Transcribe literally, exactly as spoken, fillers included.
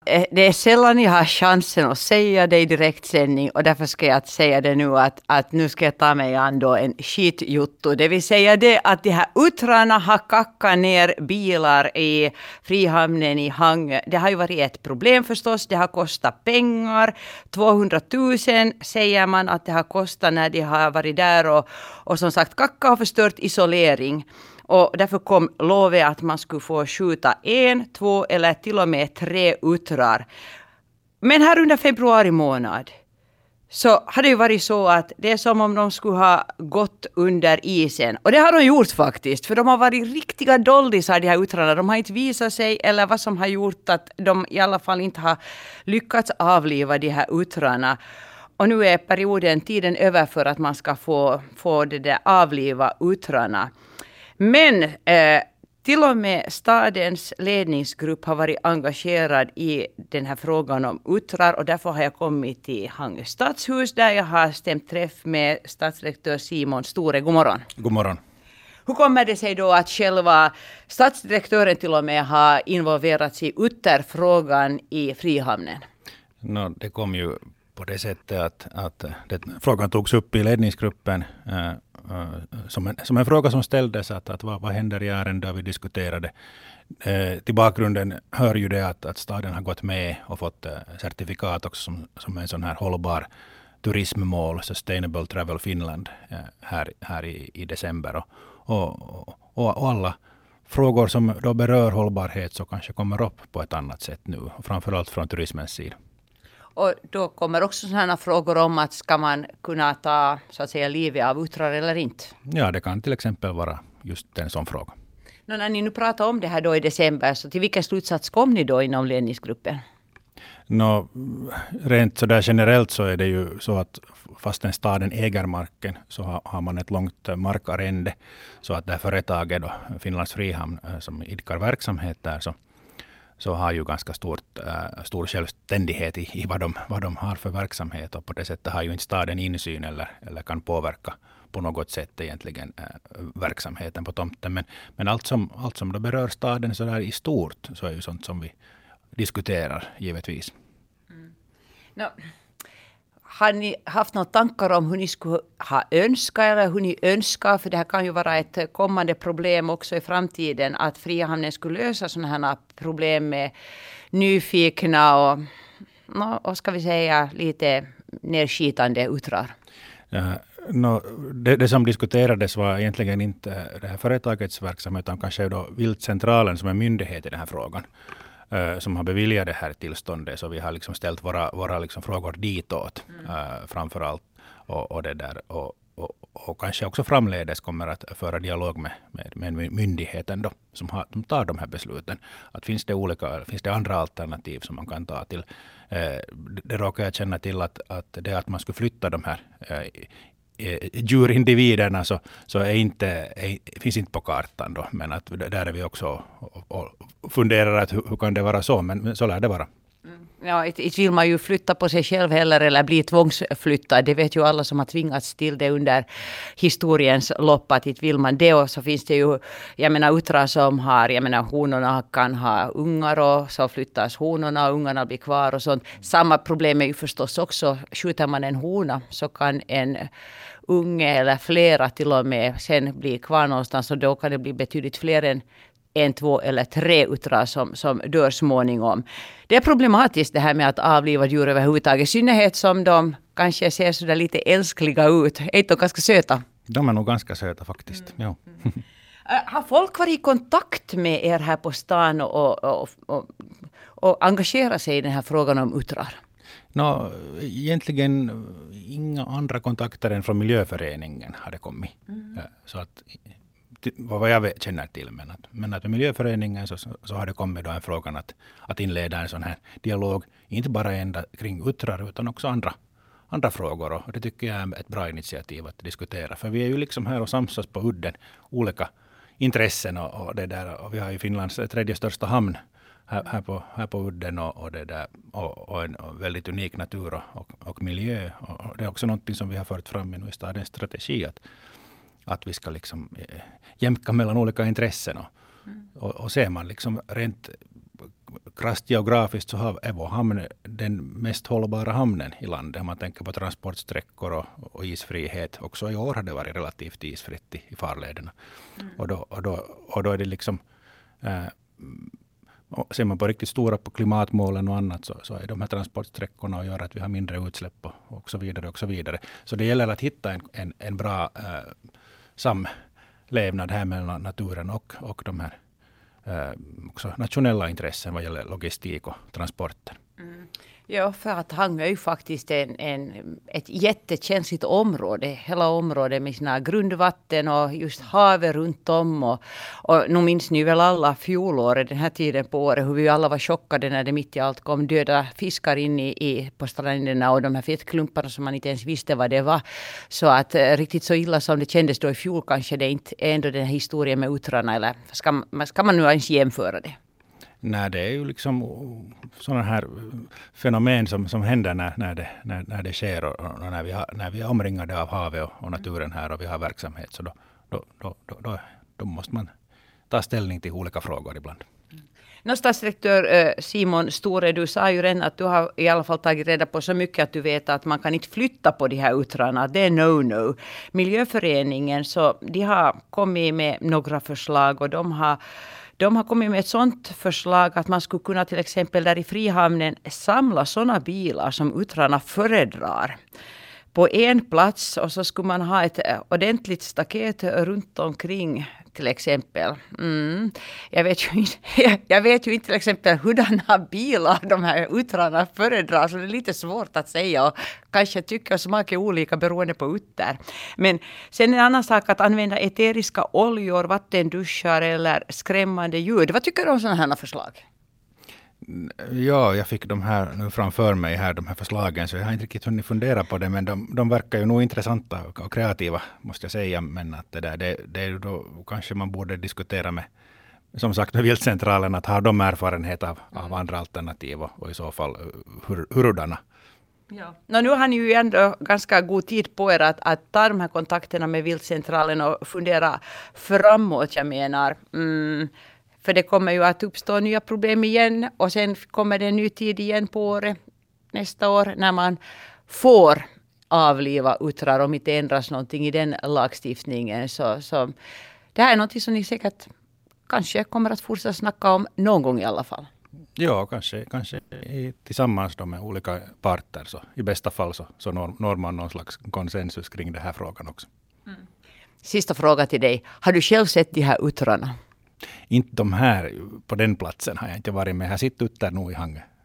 det är sällan jag har chansen att säga det i direktsändning och därför ska jag säga det nu att, att nu ska jag ta mig an då en skitjutto. Det vill säga det att de här uttrarna har kackat ner bilar i Frihamnen i Hangö. Det har ju varit ett problem förstås. Det har kostat pengar. tvåhundratusen säger man att det har kostat när de har varit där och, och som sagt kacka har förstört isolering. Och därför kom lovet att man skulle få skjuta en, två eller till och med tre uttrar. Men här under februari månad så har det ju varit så att det är som om de skulle ha gått under isen. Och det har de gjort faktiskt. För de har varit riktiga doldisar de här uttrarna. De har inte visat sig eller vad som har gjort att de i alla fall inte har lyckats avliva de här uttrarna. Och nu är perioden, tiden över för att man ska få, få det där avliva uttrarna. Men eh, till och med stadens ledningsgrupp har varit engagerad i den här frågan om uttrar och därför har jag kommit till Hangö stadshus där jag har stämt träff med stadsdirektör Simon Store. God morgon. God morgon. Hur kommer det sig då att själva stadsdirektören till och med har involverats i utterfrågan i Frihamnen? No, det kom ju på det sättet att, att det, frågan togs upp i ledningsgruppen äh, äh, som, en, som en fråga som ställdes att, att vad, vad händer i ärendet vi diskuterade. Äh, till bakgrunden hör ju det att, att staden har gått med och fått äh, certifikat också som, som en sån här hållbar turismmål, Sustainable Travel Finland, äh, här, här i, i december. Och, och, och, och alla frågor som då berör hållbarhet så kanske kommer upp på ett annat sätt nu, framförallt från turismens sida. Och då kommer också sådana frågor om att ska man kunna ta så att säga livet av uttrar eller inte? Ja, det kan till exempel vara just en sån fråga. No, när ni nu pratar om det här då i december, så till vilken slutsats kom ni då inom ledningsgruppen? No, rent så där generellt så är det ju så att fastän staden äger marken så har, har man ett långt markarrende. Så att det här företaget då, Finlands Frihamn, som idkar verksamhet där, så så har ju ganska stort, äh, stor självständighet i, i vad, de, vad de har för verksamhet. Och på det sättet har ju inte staden insyn eller, eller kan påverka på något sätt egentligen äh, verksamheten på tomten. Men, men allt som, allt som då berör staden så där i stort så är ju sånt som vi diskuterar givetvis. Mm. No. Har ni haft några tankar om hur ni skulle ha önskat eller hur ni önskar? För det här kan ju vara ett kommande problem också i framtiden. Att Frihamnen skulle lösa sådana här problem med nyfikna och, och ska vi säga lite nedskitande uttrar. Ja, no, det, det som diskuterades var egentligen inte det här företagets verksamhet utan kanske då Viltcentralen som är myndighet i den här frågan. Uh, som har beviljat det här tillståndet, så vi har liksom ställt våra, våra liksom frågor ditåt mm. uh, framförallt och, och det där och, och, och kanske också framledes kommer att föra dialog med, med, med myndigheten då, som, har, som tar de här besluten. Att finns det olika, finns det andra alternativ som man kan ta till. Uh, det råkar jag känna till att, att det att man skulle flytta de här uh, djurindividerna så, så är inte, är, finns inte på kartan då, men att där är vi också och, och funderar att hur, hur kan det vara så, men, men så lär det vara. Mm. Ja, inte vill man ju flytta på sig själv heller eller bli tvångsflyttad. Det vet ju alla som har tvingats till det under historiens lopp att inte vill man det. Och så finns det ju, jag menar uttrar som har, jag menar honorna kan ha ungar och så flyttas honorna och ungarna blir kvar och sånt. Samma problem är ju förstås också, skjuter man en hona så kan en unge eller flera till och med sen bli kvar någonstans och då kan det bli betydligt fler än en, två eller tre uttrar som, som dör småningom. Det är problematiskt det här med att avliva djur överhuvudtaget, i synnerhet som de kanske ser så där lite älskliga ut. Är de ganska söta? De är nog ganska söta faktiskt, mm. ja. Mm. Har folk varit i kontakt med er här på stan och, och, och, och engagerat sig i den här frågan om uttrar? No, egentligen inga andra kontakter än från miljöföreningen har det kommit. Mm. Så att, vad jag känner till, men att, men att med miljöföreningen så, så har det kommit då en frågan att, att inleda en sån här dialog, inte bara ända kring uttrar utan också andra, andra frågor. Och det tycker jag är ett bra initiativ att diskutera, för vi är ju liksom här och samsas på udden olika intressen och, och det där, och vi har ju Finlands tredje största hamn Här, här, på, här på udden och, och, det där, och, och en och väldigt unik natur och, och, och miljö. Och det är också något som vi har fört fram i stadens strategi att, att vi ska liksom eh, jämka mellan olika intressen. Och, mm. och, och ser man liksom rent krasst geografiskt så har vår hamn den mest hållbara hamnen i landet. Om man tänker på transportsträckor och, och isfrihet. Också i år har det varit relativt isfritt i, i farlederna. Mm. Och, då, och, då, och då är det liksom... Eh, ser man på riktigt stora på klimatmålen och annat så, så är de här transportsträckorna och gör att vi har mindre utsläpp och, och så vidare och så vidare. Så det gäller att hitta en, en, en bra eh, samlevnad här mellan naturen och, och de här eh, också nationella intressen vad gäller logistik och transporter. Mm. Ja, för att Hangö är ju faktiskt en, en, ett jättekänsligt område. Hela området med sina grundvatten och just havet runt om. Och, och nu minns ni väl alla fjolåret, den här tiden på året, hur vi alla var chockade när det mitt i allt kom döda fiskar in i, i, på stränderna och de här fettklumparna som man inte ens visste vad det var. Så att riktigt så illa som det kändes då i fjol kanske det inte är ändå den här historien med utrarna. Eller ska, ska man nu ens jämföra det? Nej, det är ju liksom sådana här fenomen som, som händer när, när, det, när, när det sker och, och när, vi har, när vi är omringade av havet och, och naturen här och vi har verksamhet. Så då, då, då, då, då, då måste man ta ställning till olika frågor ibland. Mm. Statsdirektör Simon Store, du sa ju redan att du har i alla fall tagit reda på så mycket att du vet att man kan inte flytta på de här utrarna. Det är no-no. Miljöföreningen, så de har kommit med några förslag och de har De har kommit med ett sådant förslag att man skulle kunna till exempel där i Frihamnen samla sådana bilar som utrarna föredrar på en plats och så skulle man ha ett ordentligt staket runt omkring till exempel. Mm. Jag, vet ju inte, jag vet ju inte till exempel hurdana bilar de här utrarna föredrar så det är lite svårt att säga och kanske tycker och smakar olika beroende på utter. Men sen en annan sak att använda eteriska oljor, vattenduschar eller skrämmande ljud. Vad tycker du om sådana här förslag? Ja, jag fick de här nu framför mig här, de här förslagen, så jag har inte riktigt hunnit fundera på det, men de, de verkar ju nog intressanta och kreativa, måste jag säga, men att det där, det, det är då kanske man borde diskutera med, som sagt, med Viltcentralen, att ha de erfarenhet av, av andra alternativ och, och i så fall hur, hurdana. Ja. No, nu har ni ju ändå ganska god tid på er att, att ta de här kontakterna med Viltcentralen och fundera framåt, jag menar. Mm. För det kommer ju att uppstå nya problem igen och sen kommer det en ny tid igen på året, nästa år när man får avliva utrar om inte ändras någonting i den lagstiftningen. Så, så det här är något som ni säkert kanske kommer att fortsätta snacka om någon gång i alla fall. Ja, kanske, kanske i, tillsammans då med olika parter. Så i bästa fall så, så når, når man någon slags konsensus kring den här frågan också. Mm. Sista fråga till dig. Har du själv sett de här utrarna? Inte de här på den platsen har jag inte varit med. Jag sitter ute där nu i Hangö.